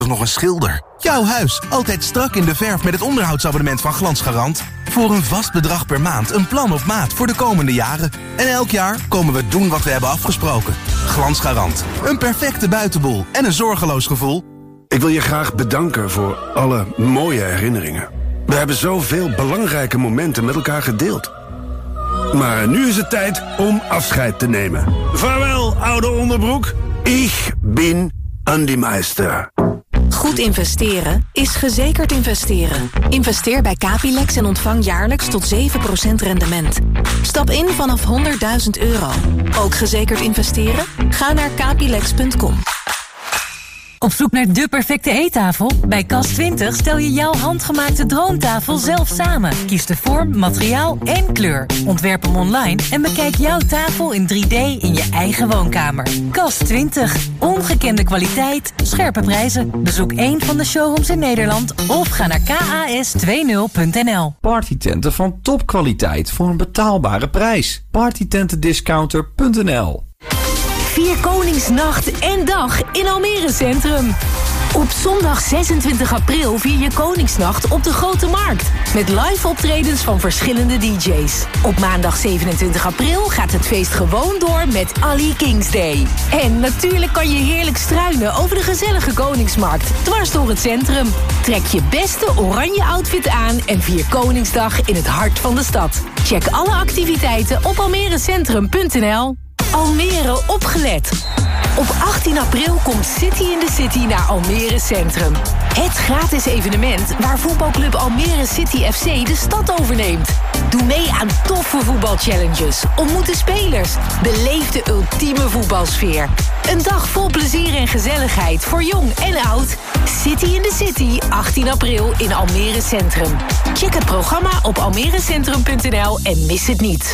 nog een schilder. Jouw huis, altijd strak in de verf met het onderhoudsabonnement van Glansgarant. Voor een vast bedrag per maand een plan op maat voor de komende jaren. En elk jaar komen we doen wat we hebben afgesproken. Glansgarant. Een perfecte buitenboel en een zorgeloos gevoel. Ik wil je graag bedanken voor alle mooie herinneringen. We hebben zoveel belangrijke momenten met elkaar gedeeld. Maar nu is het tijd om afscheid te nemen. Vaarwel, oude onderbroek. Ik ben Andy Meister. Goed investeren is gezekerd investeren. Investeer bij Capilex en ontvang jaarlijks tot 7% rendement. Stap in vanaf €100.000. Ook gezekerd investeren? Ga naar capilex.com. Op zoek naar de perfecte eettafel? Bij Cas20 stel je jouw handgemaakte droomtafel zelf samen. Kies de vorm, materiaal en kleur. Ontwerp hem online en bekijk jouw tafel in 3D in je eigen woonkamer. Cas20. Ongekende kwaliteit, scherpe prijzen. Bezoek één van de showrooms in Nederland of ga naar kas20.nl. Partytenten van topkwaliteit voor een betaalbare prijs. Partytentendiscounter.nl. Vier Koningsnacht en dag in Almere Centrum. Op zondag 26 april vier je Koningsnacht op de Grote Markt. Met live optredens van verschillende DJ's. Op maandag 27 april gaat het feest gewoon door met Ali Kings Day. En natuurlijk kan je heerlijk struinen over de gezellige Koningsmarkt. Dwars door het centrum. Trek je beste oranje outfit aan en vier Koningsdag in het hart van de stad. Check alle activiteiten op almerecentrum.nl. Almere opgelet. Op 18 april komt City in the City naar Almere Centrum. Het gratis evenement waar voetbalclub Almere City FC de stad overneemt. Doe mee aan toffe voetbalchallenges, ontmoet de spelers, beleef de ultieme voetbalsfeer. Een dag vol plezier en gezelligheid voor jong en oud. City in the City, 18 april in Almere Centrum. Check het programma op almerecentrum.nl en mis het niet.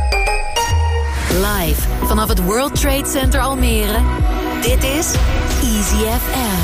Live vanaf het World Trade Center Almere. Dit is Easy FM.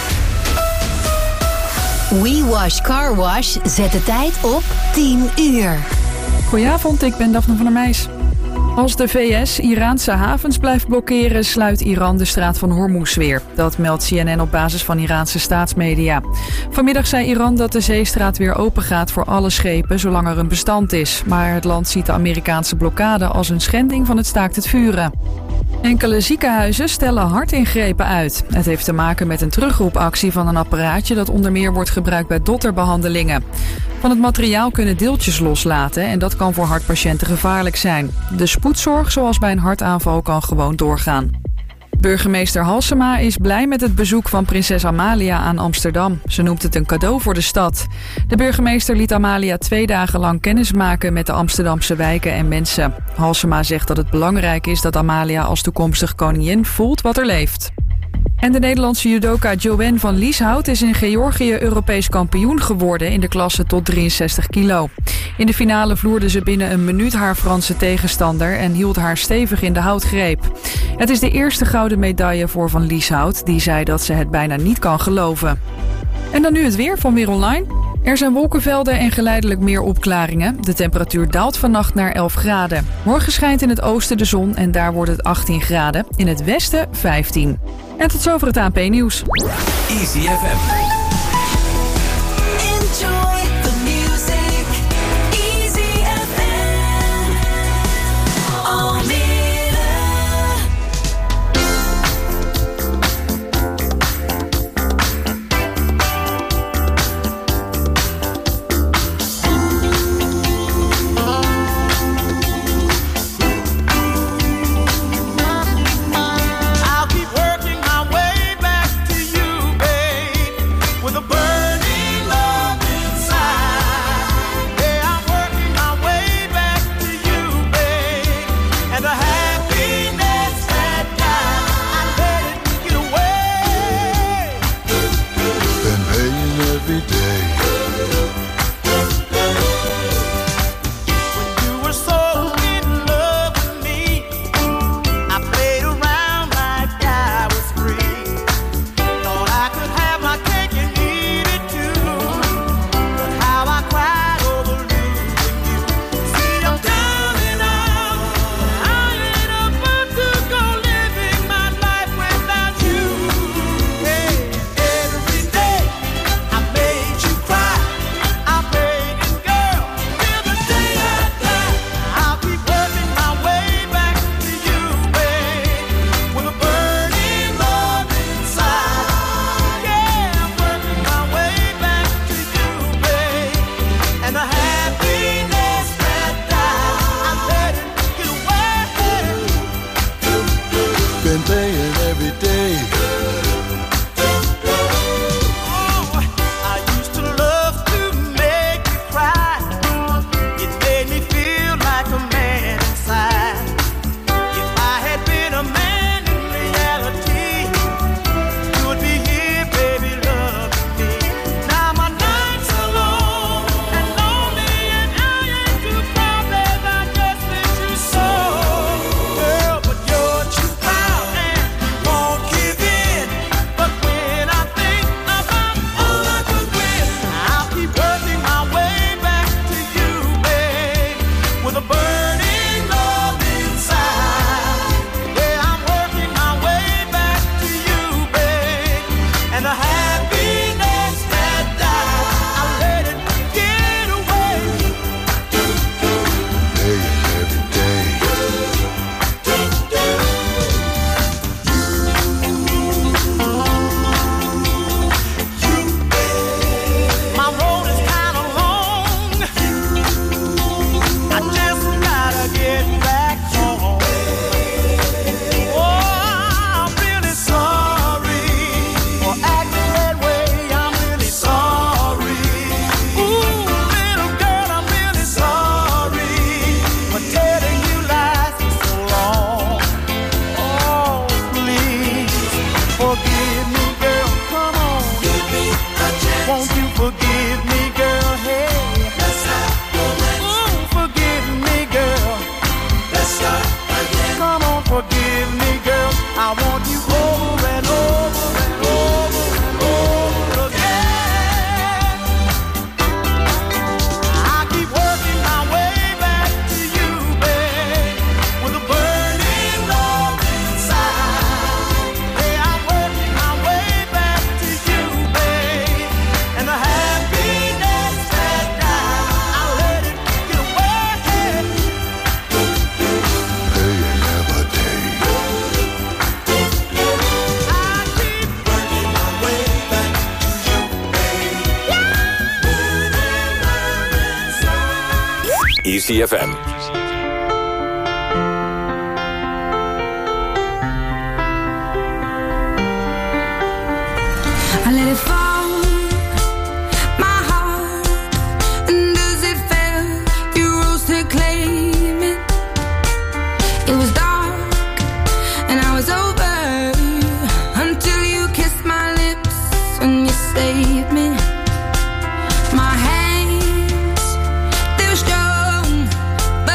We Wash Car Wash zet de tijd op 10 uur. Goedenavond, ik ben Daphne van der Meijs. Als de VS Iraanse havens blijft blokkeren, sluit Iran de straat van Hormuz weer. Dat meldt CNN op basis van Iraanse staatsmedia. Vanmiddag zei Iran dat de zeestraat weer open gaat voor alle schepen zolang er een bestand is. Maar het land ziet de Amerikaanse blokkade als een schending van het staakt het vuren. Enkele ziekenhuizen stellen hartingrepen uit. Het heeft te maken met een terugroepactie van een apparaatje dat onder meer wordt gebruikt bij dotterbehandelingen. Van het materiaal kunnen deeltjes loslaten en dat kan voor hartpatiënten gevaarlijk zijn. De spoedzorg, zoals bij een hartaanval, kan gewoon doorgaan. Burgemeester Halsema is blij met het bezoek van prinses Amalia aan Amsterdam. Ze noemt het een cadeau voor de stad. De burgemeester liet Amalia 2 dagen lang kennismaken met de Amsterdamse wijken en mensen. Halsema zegt dat het belangrijk is dat Amalia als toekomstig koningin voelt wat er leeft. En de Nederlandse judoka Joanne van Lieshout is in Georgië Europees kampioen geworden in de klasse tot 63 kilo. In de finale vloerde ze binnen een minuut haar Franse tegenstander en hield haar stevig in de houtgreep. Het is de eerste gouden medaille voor Van Lieshout, die zei dat ze het bijna niet kan geloven. En dan nu het weer van Weer Online. Er zijn wolkenvelden en geleidelijk meer opklaringen. De temperatuur daalt vannacht naar 11 graden. Morgen schijnt in het oosten de zon en daar wordt het 18 graden. In het westen 15. En tot zover het ANP-nieuws. Easy FM. Enjoy the music. Easy FM. Almere. and the happiness that died, I let it get away. Day and every day. My road is kind of long. I just gotta get back home. Oh, I'm really sorry for acting that way. I'm really sorry. Ooh, little girl, I'm really sorry for telling you lies for so long. Oh, please forgive me, girl. Come on, give me a chance. Won't you forgive me, girl? Hey, let's start romance. Ooh, forgive me, girl. Let's start again. Come on, forgive me, girl. I want you over and over and over and over again. I keep working my way back to you, babe, with a burning love inside. Hey, I'm working my way back to you, babe, and the happiness that died, I let it get away. Day and every day. I keep working my way back to you, babe. Burning love inside. ECFM. I let it fall, my heart, and as it fell, you rose to claim it. It was dark, and I was over, until you kissed my lips and you saved me. My hands, they were strong, but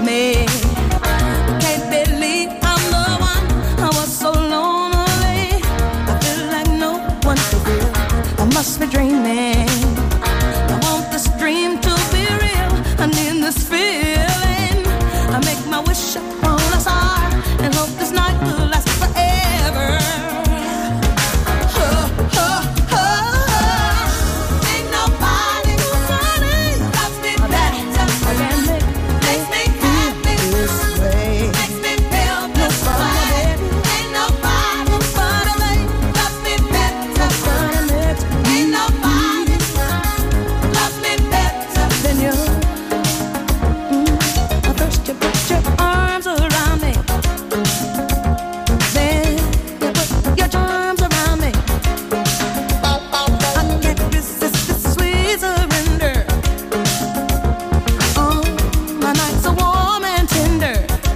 me. Can't believe I'm the one. I was so lonely. I feel like no one to feel. I must be dreaming. I want this dream to be real. I need this feeling. I make my wish upon a star and hope this night will last forever. Ain't nobody loves me better than me. Makes me happy this way. Makes me feel this way. Ain't nobody loves me better. Ain't nobody loves me better than you. First you put your arms around me, then you put your charms around me. I can't resist this sweet surrender. Oh, my nights are warm and tender.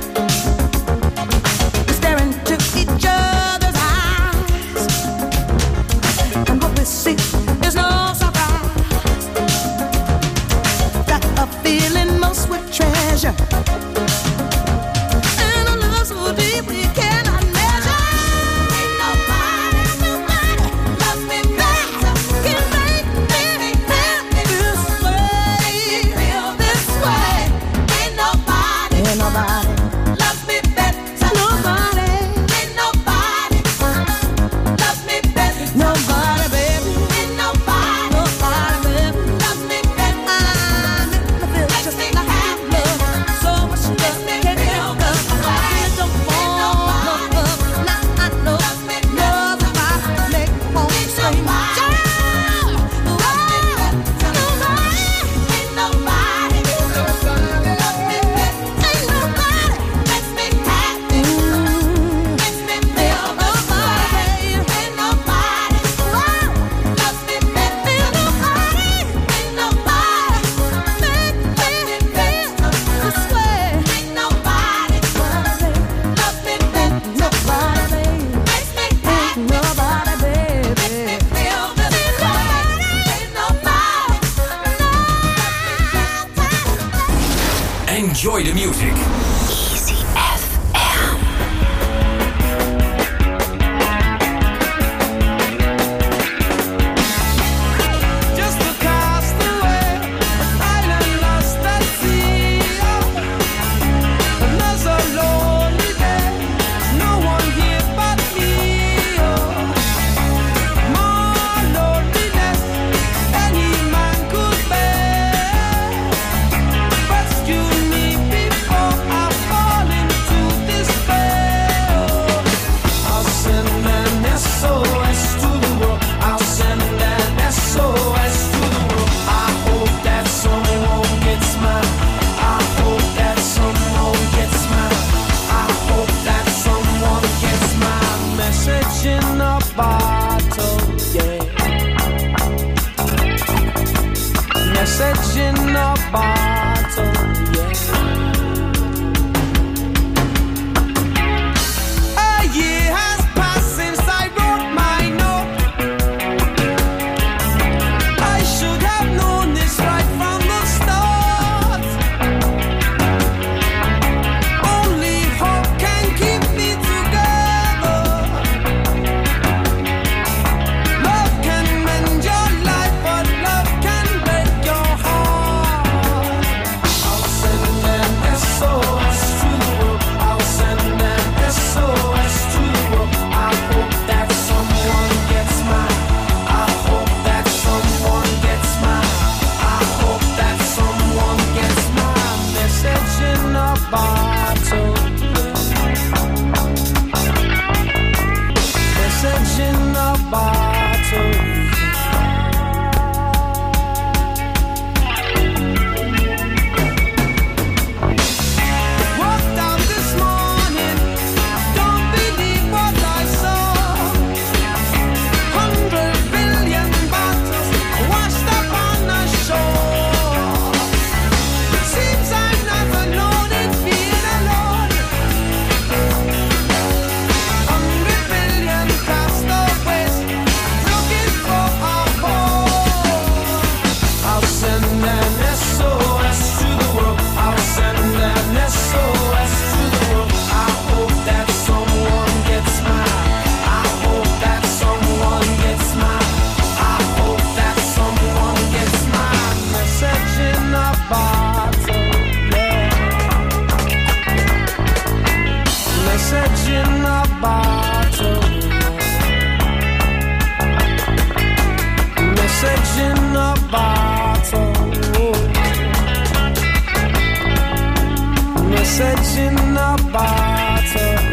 We're staring into each other's eyes, and what we see is no surprise. Got a feeling most would treasure. And a love so deep we cannot measure. Ain't nobody loves me better. Can make me happy this way. Feel this way. Ain't nobody loves me better. Nobody. Ain't nobody loves me better. Nobody, baby. Ain't nobody baby, loves me better. Makes me happy. So much love can feel good. I don't want no love. Now I know love if I make home sing. Ain't nobody loves me better. Ain't nobody makes me happy. Makes me feel this way. Ain't nobody loves me better. Ain't nobody make me feel this way. Ain't nobody loves me better. Nobody makes me happy. Nobody, baby, makes me feel this way. Ain't nobody. Enjoy the music. Easy FM. Just a castaway, island lost at sea. Another lonely day, no one here but me. More loneliness any man could bear. Rescue me before I what's in the bottle.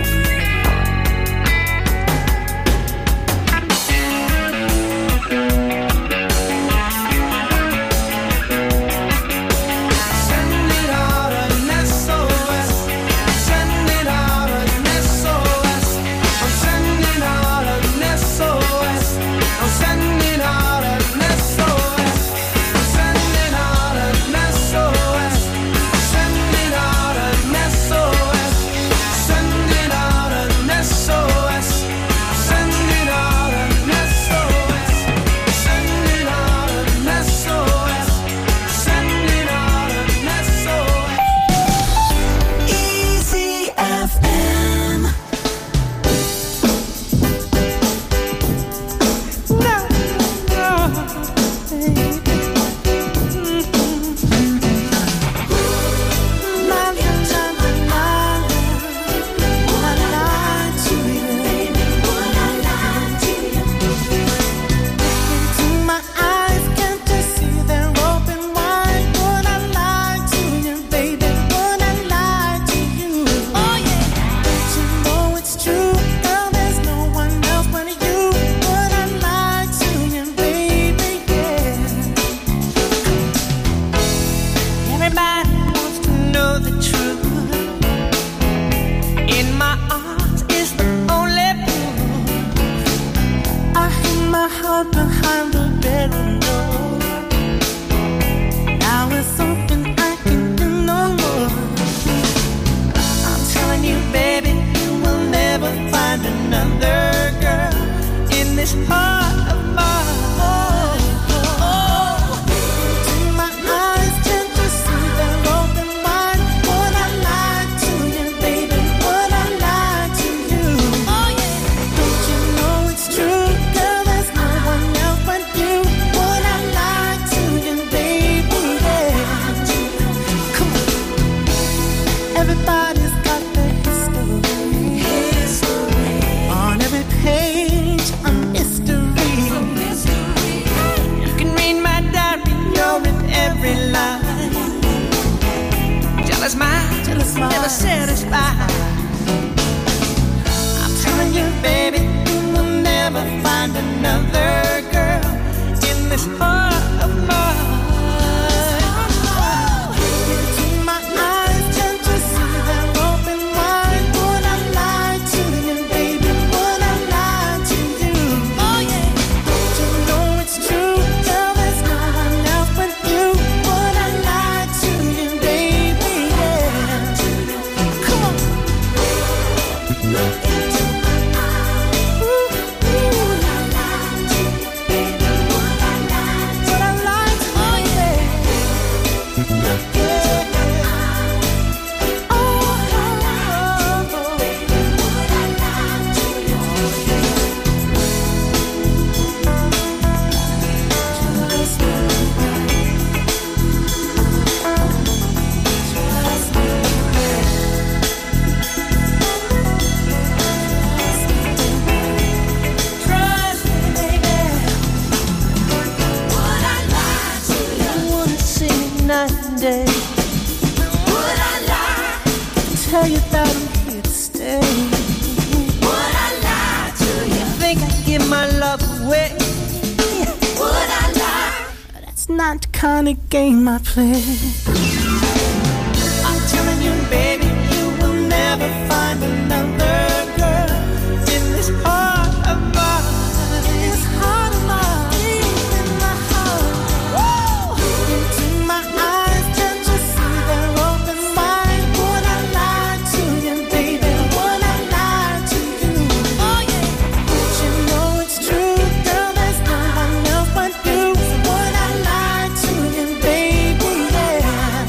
Game I play. I'm telling you, baby, you will never find another girl in this heart of mine. In this heart of mine, in my heart. Woo! Into my eyes, can't you see they're open wide? Would I lie to you, baby? Would I lie to you? Oh yeah. Don't you know it's true, girl? There's no one else but you. So would I lie to you? Baby, yeah.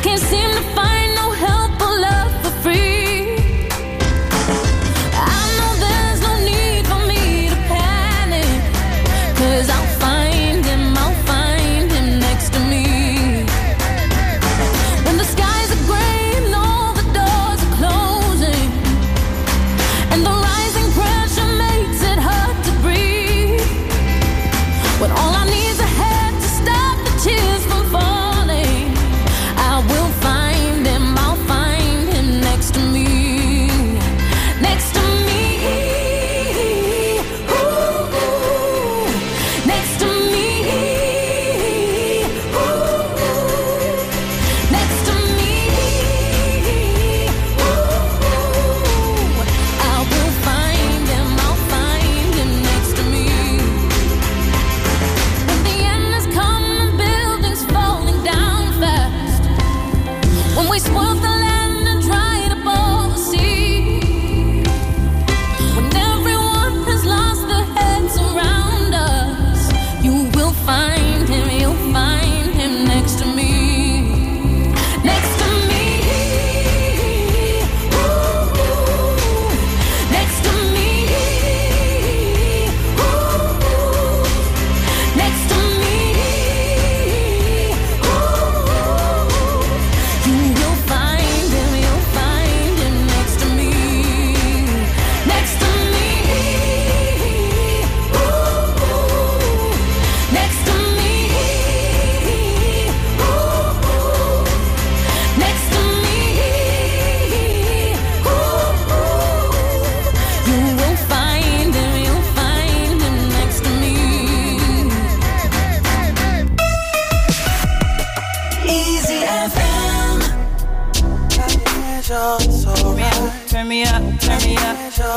can't seem to find no help or love for free. I know there's no need for me to panic, 'cause I'll find him next to me. When the skies are gray and all the doors are closing, and the rising pressure makes it hard to breathe, when all I need is a hand to stop the tears from falling, I will find him, I'll find him next to me. Next to me. Ooh, next to me. Ooh, next to me. Ooh, I will find him, I'll find him next to me. When the end has come and buildings falling down fast, when we spoil the land and dried up all the sea, when everyone has lost their heads around us, you will find him, you'll find him next to me. Next to me. Ooh, next to me. Ooh, next to me. Ooh, you will find him, you'll find him next to me. Next to me. Ooh, next to me. Ooh, next to me. Ooh, you will find him, you'll find him next to me. Easy FM. Turn me up, turn me up.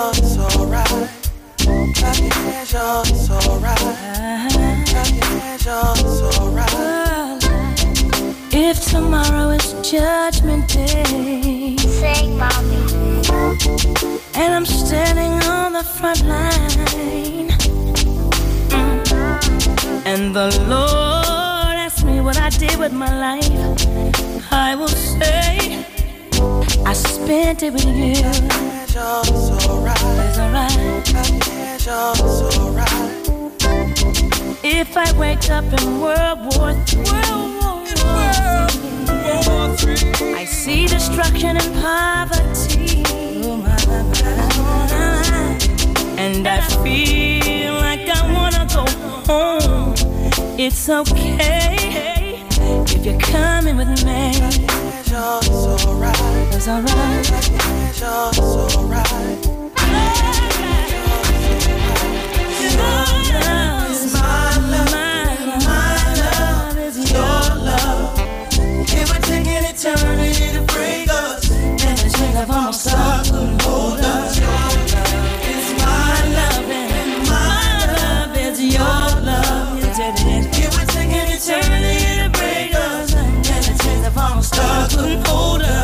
If tomorrow is Judgment Day, Sing, mommy. and I'm standing on the front line, and the Lord asks me what I did with my life, I will say I spent it with you. It's alright. If I wake up in World War III, I see destruction and poverty, and I feel like I wanna go home. It's okay if you're coming with me. It's alright. It would take an eternity to break us, and the chains of our stars couldn't hold us. It's my love, and my love is your love. It would take an eternity to break us, and the chains of our stars couldn't hold us.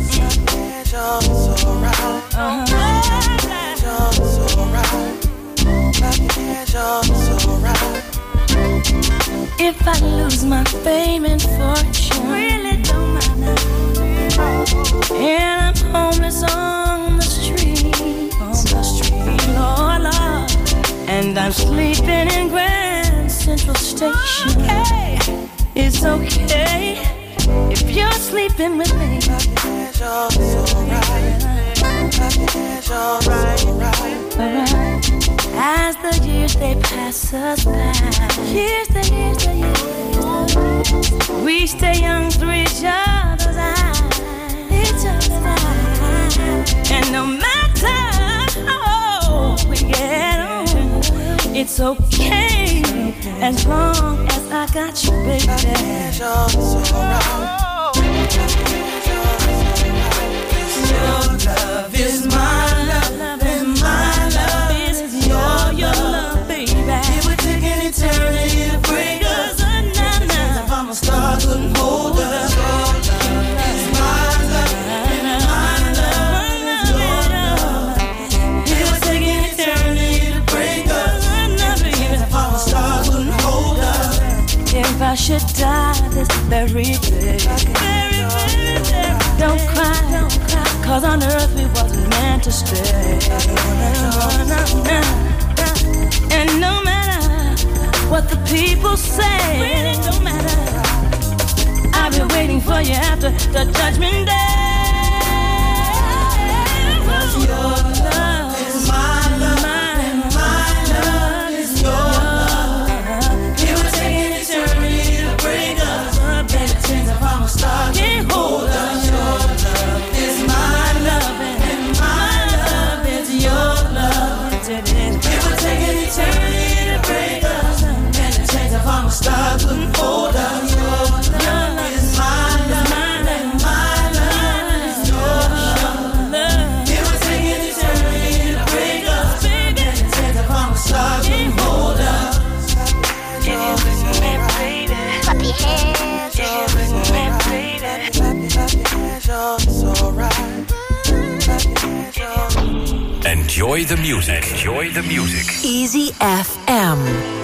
If I lose my fame and fortune, really don't matter, and I'm homeless on the street, Lord, and I'm sleeping in Grand Central Station, it's okay if you're sleeping with me. Alright. As the years they pass us by, years, we stay young through each other's eyes, and no matter how we get on, it's okay as long as I got you, baby. Your love is my love, and my love is your love, baby. It would take an eternity to break us, and if I'm a star, couldn't hold us. Your love is my love, and my love is your love. It would take an eternity to break us, and if I'm a star, couldn't hold us. if I should die this very day. Don't cry, cause on earth we wasn't meant to stay. And no matter what the people say, it don't matter. I've been waiting for you after the judgment day. 'Cause your love is my love, and my love is your love. It would take an eternity to break us, and it turns if I'm a star. Can't hold us. Your love is my love, and my love is your love. It would take an eternity to break us, and it turns if I'm a star. Couldn't hold us. Your love is my love, and my love is your love. It would take an eternity to break us, and it turns if I'm a star. Couldn't hold us. Can you listen to me, baby? Clap your hands. Can you listen to me, baby? Clap your hands, it's alright. Clap your hands, Enjoy the music. Enjoy the music. Easy FM.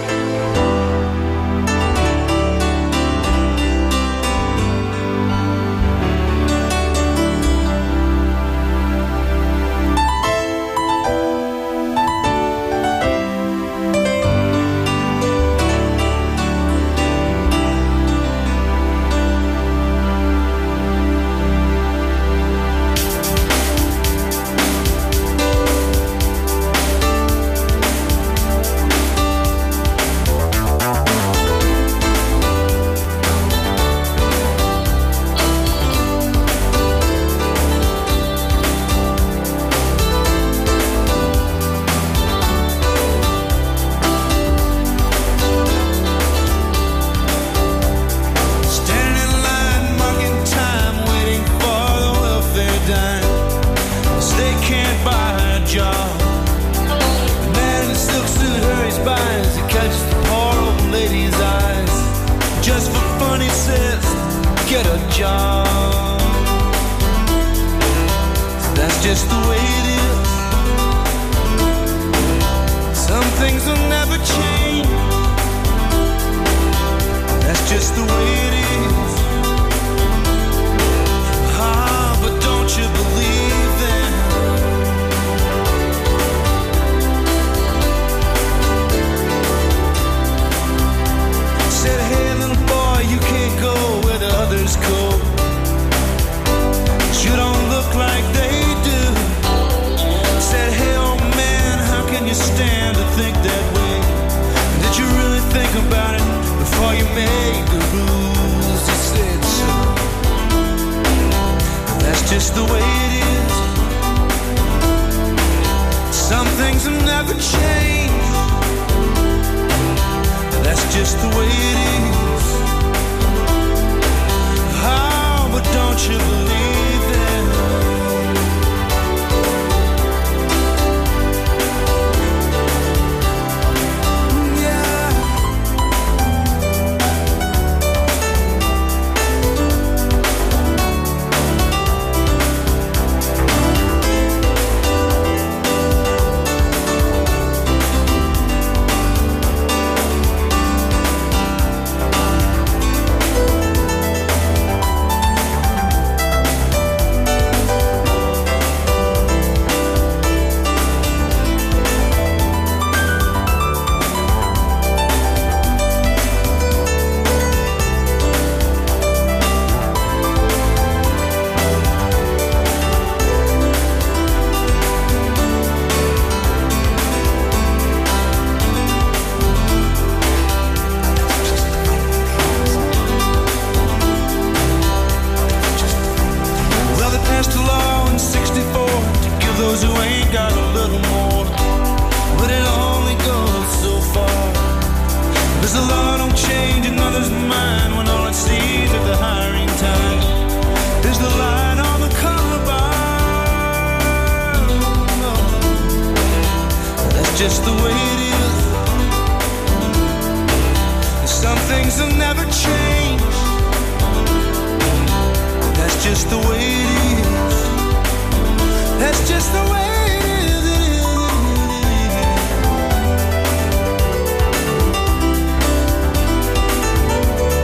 Just the way it is. Some things will never change. That's just the way it is. That's just the way it is. It is. 'Cause your love is my love, and my love is your love. It would take an eternity to break us, and it turns if I'm a star. Couldn't hold us. Your love is my love, and my love is your love. It would take an eternity to break us, and it turns if I'm a star. Couldn't hold us. Your love is my love, and my love is your love. It would take an eternity to break us, and it turns if I'm a star. Couldn't hold us.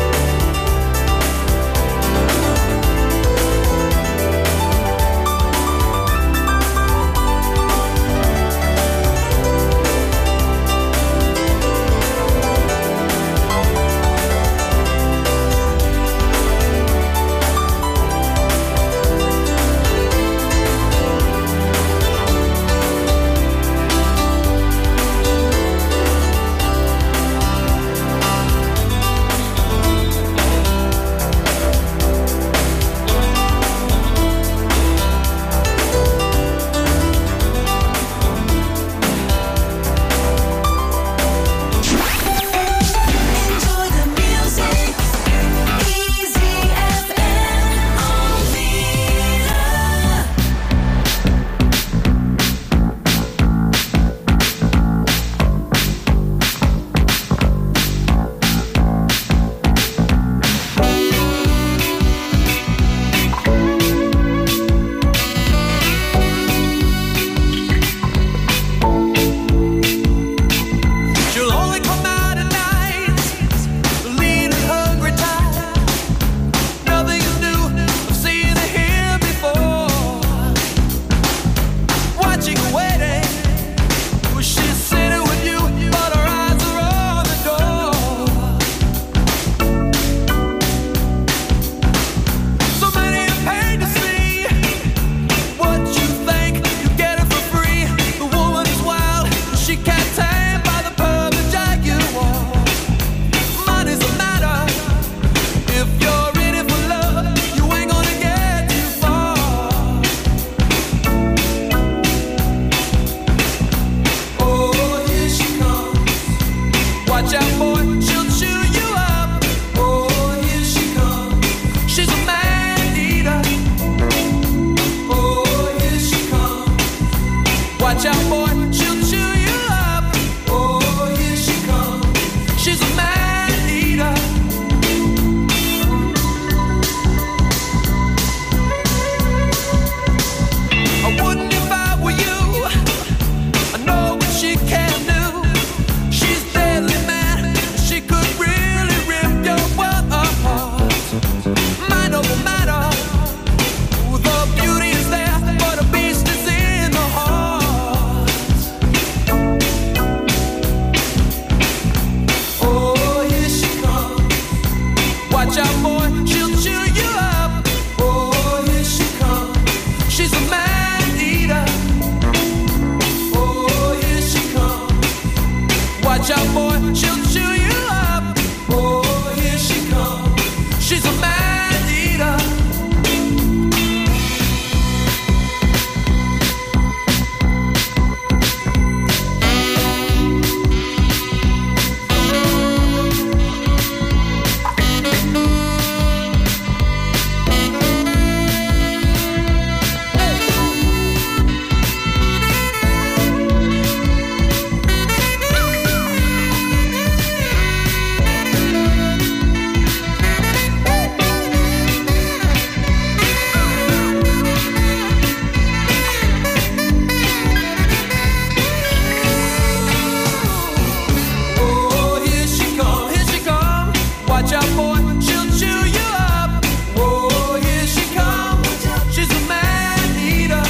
Watch out, boy, she'll chew you up. Oh, here she comes. She's a man eater.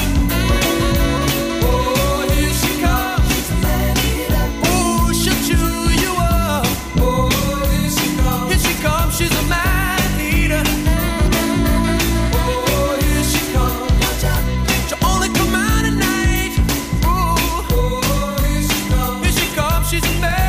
Oh, here she comes. She's a man eater. Oh, she'll chew you up. Oh, here she comes. Here she comes. She's a man eater. Oh, here she comes. She'll only come out at night. Oh, here she comes. Here she comes. She's a man eater.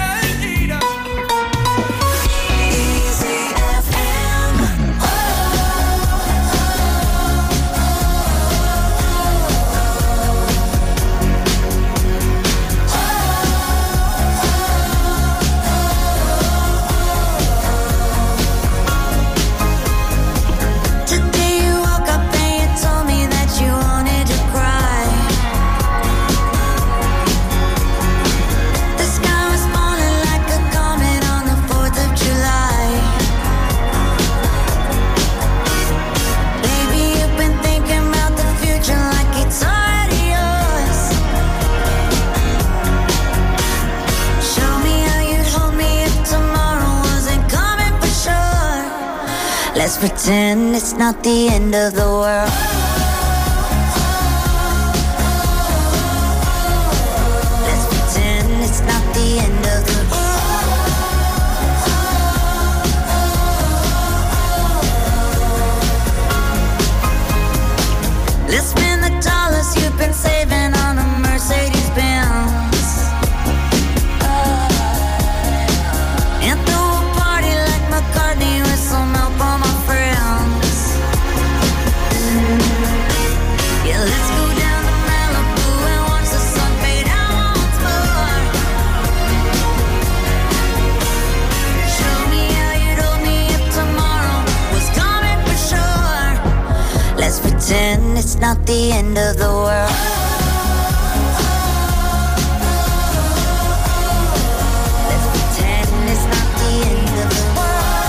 Let's pretend it's not the end of the world. Let's pretend it's not the end of the world. Let's spend the dollars you've been saving on a Mercedes-Benz. And throw a party like McCartney with some help on my friends. Yeah, let's go down to Malibu and watch the sun fade out once more. Show me how you'd hold me if tomorrow was coming for sure. Let's pretend it's not the end of the world. Let's pretend it's not the end of the world.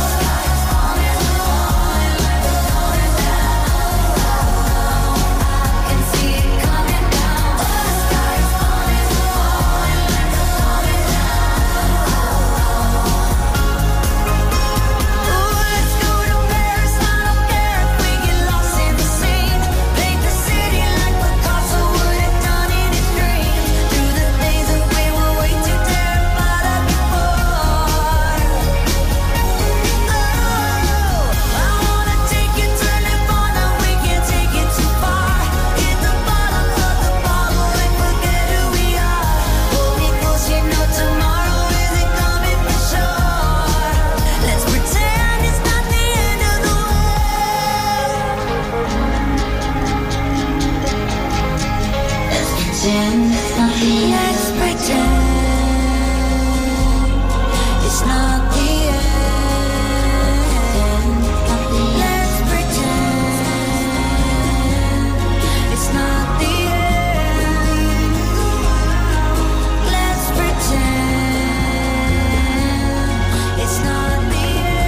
Let's pretend it's not the end. Let's pretend it's not the end. Let's pretend it's not the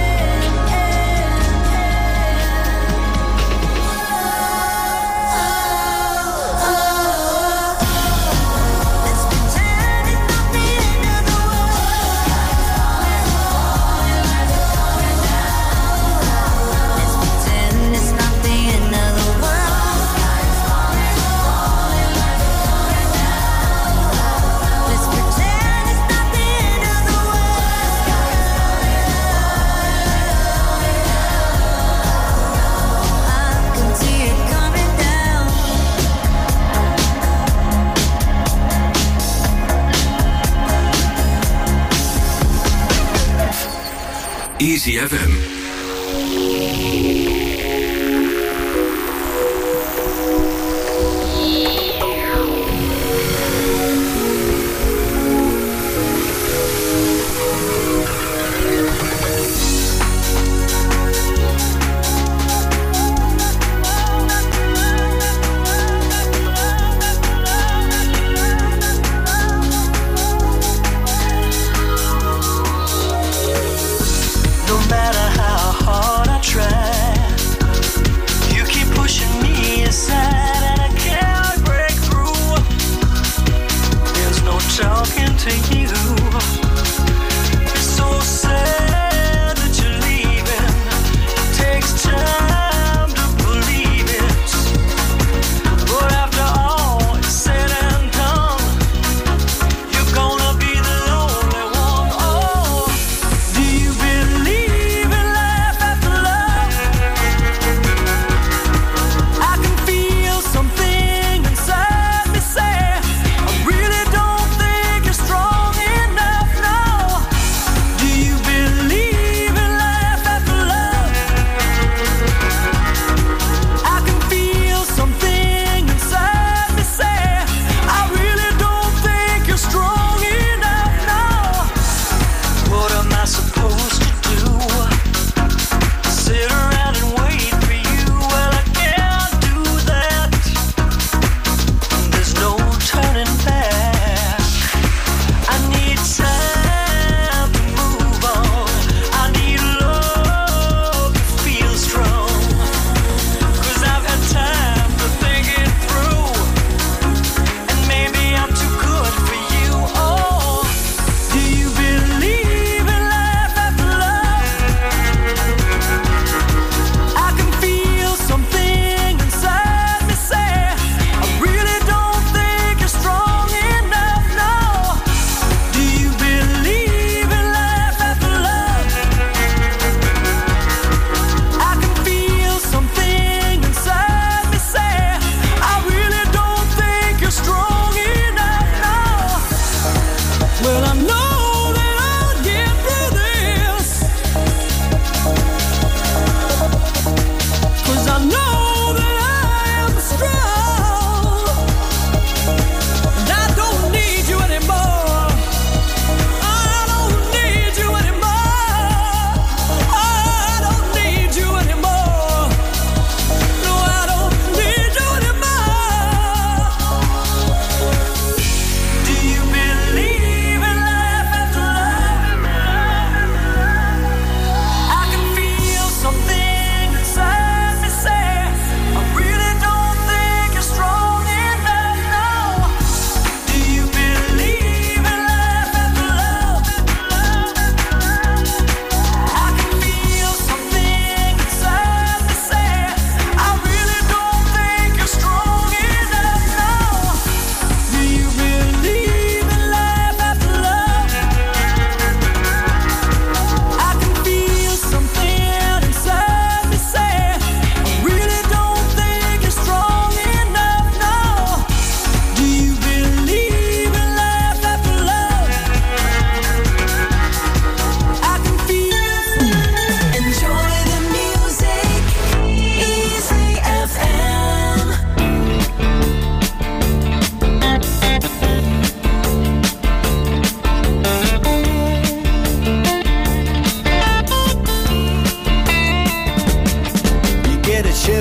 Easy FM. No matter how hard I try,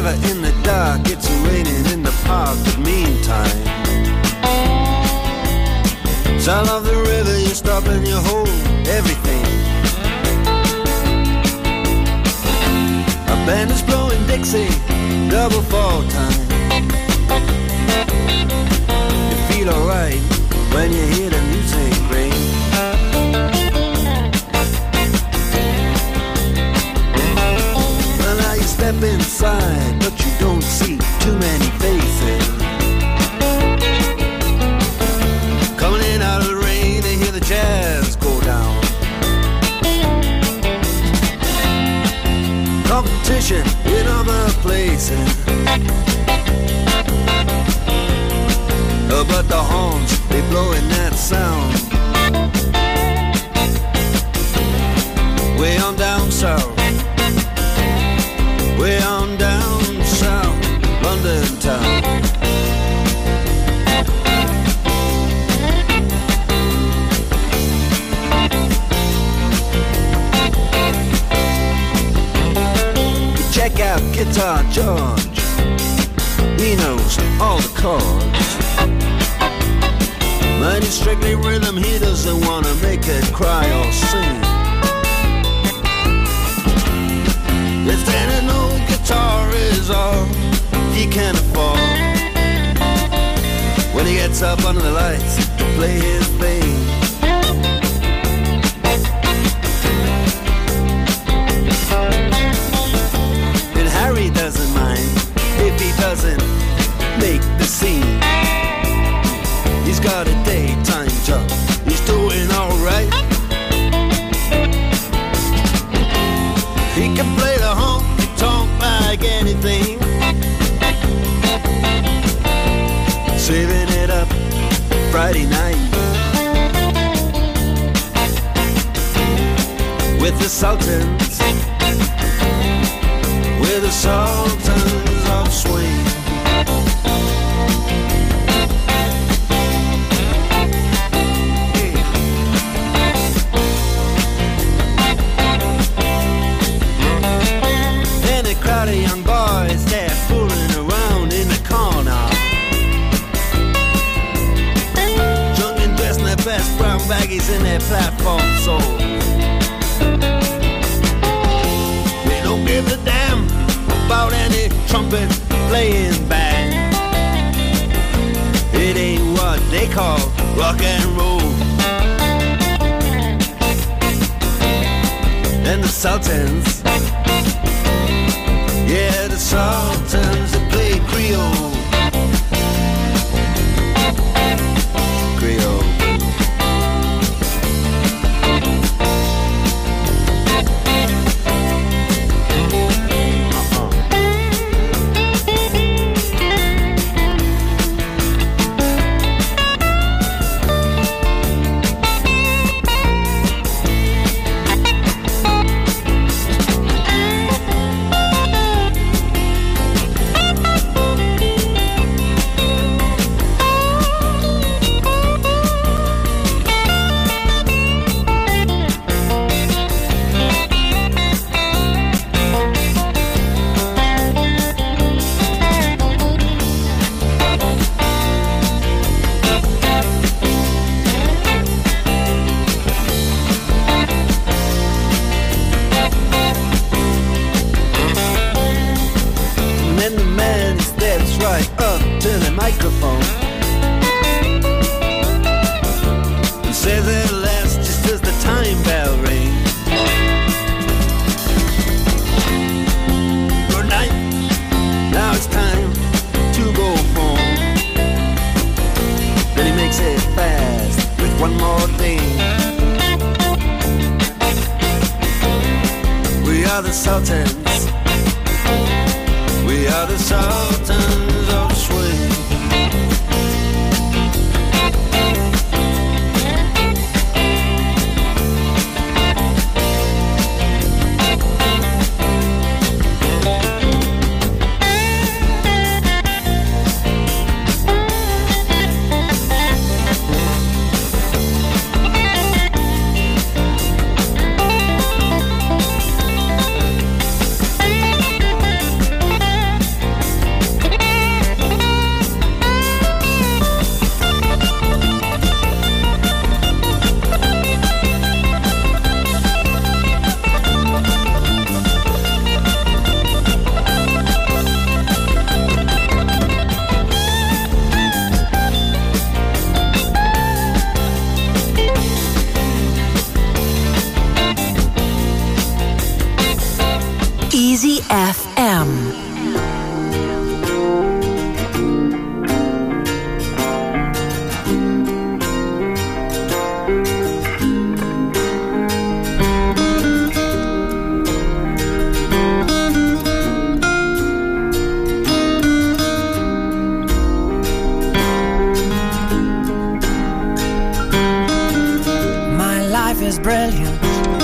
never in the dark, it's raining in the park, but meantime, sound of the river, you stop and you hold everything. A band is blowing Dixie, double fall time. You feel alright when you hear the music ring. Well, now you step inside, but you don't see too many faces. Coming in out of the rain, they hear the jazz go down. Competition in other places, but the horns, they blowing that sound. Way on down south, way on down south, London town. Check out Guitar George, he knows all the chords. But it's strictly rhythm, he doesn't wanna make it cry or sing. If then an old guitar is all he can afford, when he gets up under the lights to play his thing. And Harry doesn't mind if he doesn't make the scene. He's got a daytime job, he's doing alright. He can play the honky-tonk like anything, saving it up Friday night with the Sultans, with the Sultans of Swing. Crowd of young boys, they're fooling around in the corner, drunk and dressed in their best brown baggies in their platform soles. They don't give a damn about any trumpet playing band. It ain't what they call rock and roll. And the Sultans, yeah, the Sultans that play Creole. Creole. are the Sultans. We are the Sultans of Swing. Easy FM. Is brilliant.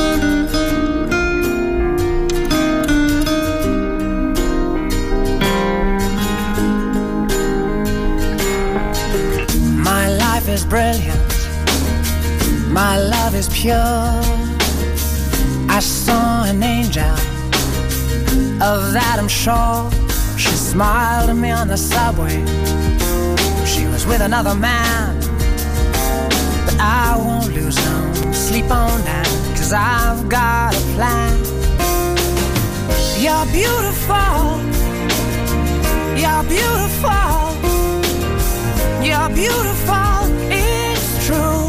My life is brilliant. My love is pure. I saw an angel, of that I'm sure. She smiled at me on the subway. She was with another man, but I won't lose no sleep on that, 'cause I've got a plan. You're beautiful. You're beautiful. You're beautiful. It's true.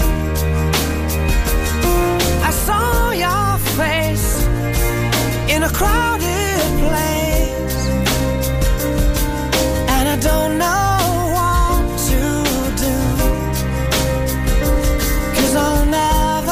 I saw your face in a crowded place, and I don't know what to do, 'cause I'll never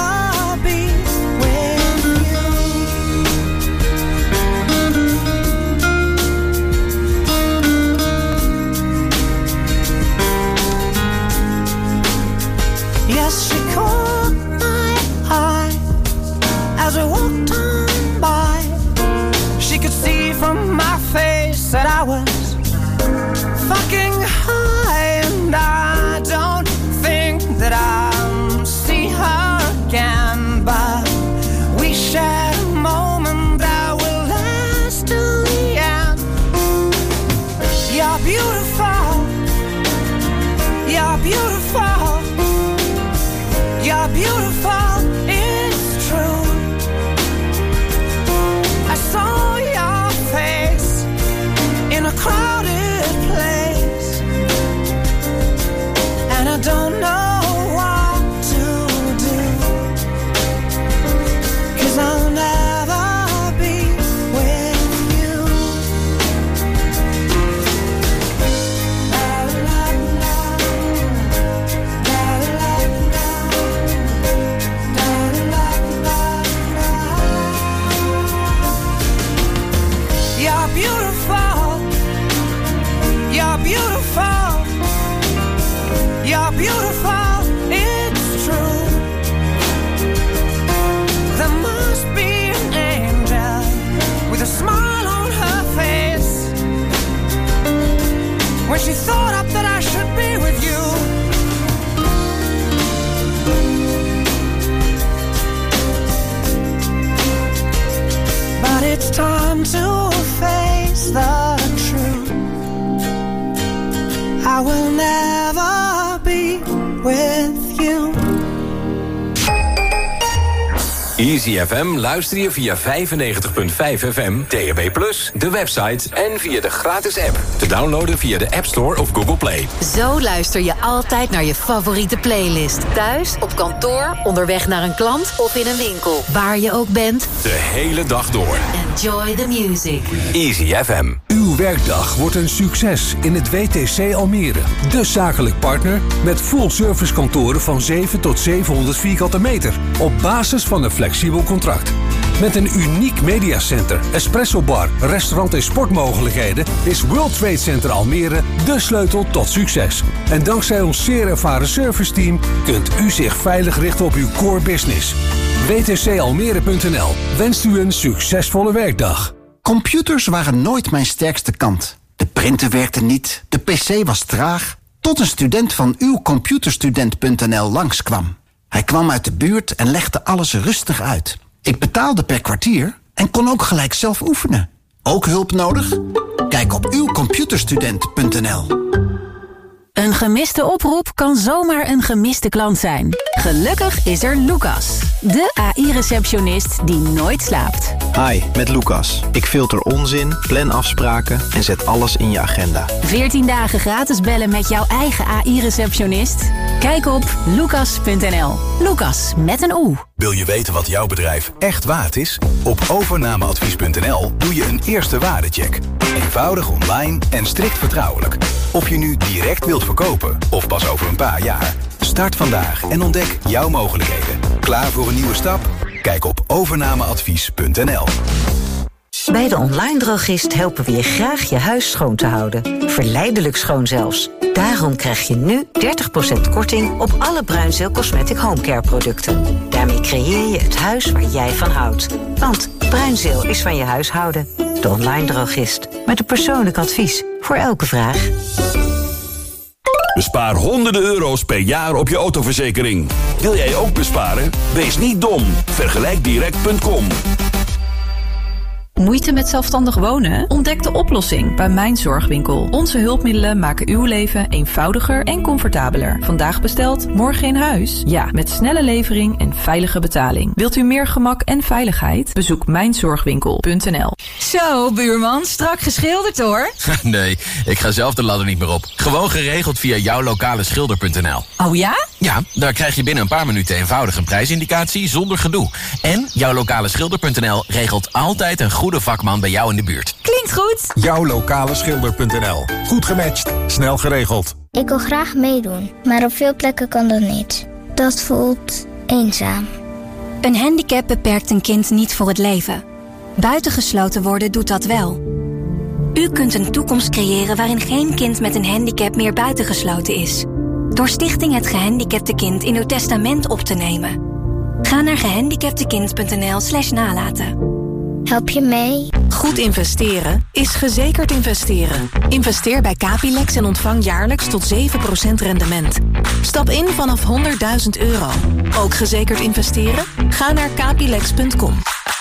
from my face that I was fucking high, and I don't think that I'll see her again, but we shared a moment that will last till the end. You're beautiful. You're beautiful. You're beautiful. It's true. I saw your face in a crowded place, and I don't know what to do, 'cause I'll never be with you. La, la, la, la, la, la, la, la. You're beautiful. You're beautiful. You're beautiful. It's true. There must be an angel with a smile on her face when she thought up that I should be with you. But it's time to face the truth. I will never be with you. Easy FM luister je via 95.5 FM, DAB+, de website en via de gratis app. Te downloaden via de App Store of Google Play. Zo luister je altijd naar je favoriete playlist. Thuis, op kantoor, onderweg naar een klant of in een winkel. Waar je ook bent. De hele dag door. Enjoy the music. Easy FM. Uw werkdag wordt een succes in het WTC Almere. De zakelijk partner met full-service kantoren van 7 tot 700 vierkante meter. Op basis van een flexibel contract. Met een uniek mediacenter, espressobar, restaurant en sportmogelijkheden is World Trade Center Almere de sleutel tot succes. En dankzij ons zeer ervaren serviceteam kunt u zich veilig richten op uw core business. WTCalmere.nl wenst u een succesvolle werkdag. Computers waren nooit mijn sterkste kant. De printer werkte niet, de pc was traag, tot een student van uw computerstudent.nl langskwam. Hij kwam uit de buurt en legde alles rustig uit. Ik betaalde per kwartier en kon ook gelijk zelf oefenen. Ook hulp nodig? Kijk op uwcomputerstudent.nl. Een gemiste oproep kan zomaar een gemiste klant zijn. Gelukkig is er Lucas. de AI-receptionist die nooit slaapt. Hi, met Lucas. Ik filter onzin, plan afspraken en zet alles in je agenda. 14 dagen gratis bellen met jouw eigen AI-receptionist? Kijk op lucas.nl. Lucas met een U. Wil je weten wat jouw bedrijf echt waard is? Op overnameadvies.nl doe je een eerste waardecheck. Eenvoudig online en strikt vertrouwelijk. Of je nu direct wilt verkopen of pas over een paar jaar. Start vandaag en ontdek jouw mogelijkheden. Klaar voor een nieuwe stap? Kijk op overnameadvies.nl. Bij de Online Drogist helpen we je graag je huis schoon te houden. Verleidelijk schoon zelfs. Daarom krijg je nu 30% korting op alle Bruinzeel Cosmetic Homecare producten. Daarmee creëer je het huis waar jij van houdt. Want Bruinzeel is van je huishouden. De Online Drogist. Met een persoonlijk advies voor elke vraag. Bespaar honderden euro's per jaar op je autoverzekering. Wil jij ook besparen? Wees niet dom. Vergelijkdirect.com. Moeite met zelfstandig wonen? Ontdek de oplossing bij Mijn Zorgwinkel. Onze hulpmiddelen maken uw leven eenvoudiger en comfortabeler. Vandaag besteld, morgen in huis? Ja, met snelle levering en veilige betaling. Wilt u meer gemak en veiligheid? Bezoek mijnzorgwinkel.nl. Zo, buurman, strak geschilderd hoor. Nee, ik ga zelf de ladder niet meer op. Gewoon geregeld via jouwlokaleschilder.nl. Oh ja? Ja, daar krijg je binnen een paar minuten eenvoudig een prijsindicatie zonder gedoe. En jouwlokaleschilder.nl regelt altijd een goede vakman bij jou in de buurt. Klinkt goed. Jouwlokaleschilder.nl. Goed gematcht, snel geregeld. Ik wil graag meedoen, maar op veel plekken kan dat niet. Dat voelt eenzaam. Een handicap beperkt een kind niet voor het leven. Buitengesloten worden doet dat wel. U kunt een toekomst creëren waarin geen kind met een handicap meer buitengesloten is. Door Stichting Het Gehandicapte Kind in uw testament op te nemen. Ga naar gehandicaptekind.nl/nalaten. Help je mee? Goed investeren is gezekerd investeren. Investeer bij Capilex en ontvang jaarlijks tot 7% rendement. Stap in vanaf €100.000. Ook gezekerd investeren? Ga naar capilex.com.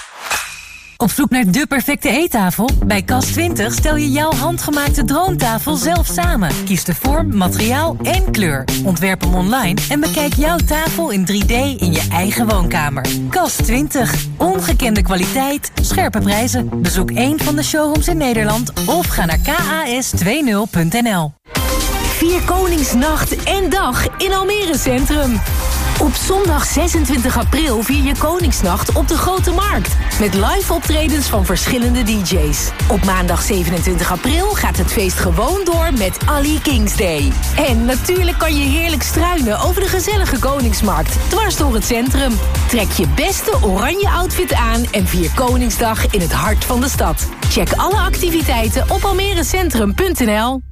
Op zoek naar de perfecte eettafel? Bij Cas20 stel je jouw handgemaakte droomtafel zelf samen. Kies de vorm, materiaal en kleur. Ontwerp hem online en bekijk jouw tafel in 3D in je eigen woonkamer. Cas20. Ongekende kwaliteit, scherpe prijzen. Bezoek een van de showrooms in Nederland of ga naar kas20.nl. Vier Koningsnacht en dag in Almere Centrum. Op zondag 26 april vier je Koningsnacht op de Grote Markt. Met live optredens van verschillende DJ's. Op maandag 27 april gaat het feest gewoon door met Ali Kings Day. En natuurlijk kan je heerlijk struinen over de gezellige Koningsmarkt. Dwars door het centrum. Trek je beste oranje outfit aan en vier Koningsdag in het hart van de stad. Check alle activiteiten op almerecentrum.nl.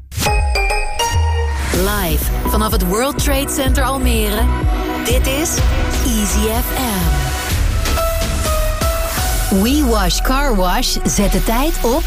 Live vanaf het World Trade Center Almere. Dit is Easy FM. We Wash Car Wash zet de tijd op